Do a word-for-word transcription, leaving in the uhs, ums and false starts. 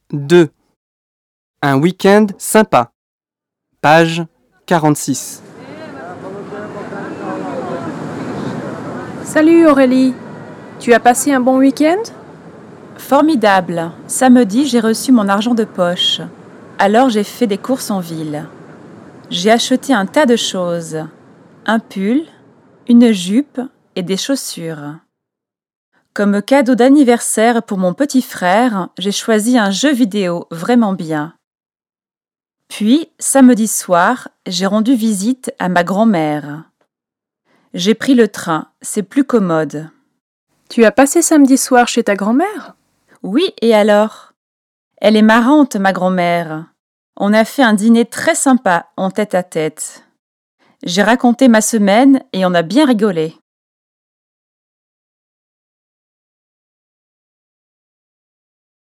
deux. Un week-end sympa. Page quarante-six. Salut Aurélie, tu as passé un bon week-end ? Formidable. Samedi, j'ai reçu mon argent de poche. Alors j'ai fait des courses en ville. J'ai acheté un tas de choses. Un pull, une jupe et des chaussures. Comme cadeau d'anniversaire pour mon petit frère, j'ai choisi un jeu vidéo vraiment bien. Puis, samedi soir, j'ai rendu visite à ma grand-mère. J'ai pris le train, c'est plus commode. Tu as passé samedi soir chez ta grand-mère ? Oui, et alors ? Elle est marrante, ma grand-mère. On a fait un dîner très sympa en tête-à-tête. J'ai raconté ma semaine et on a bien rigolé.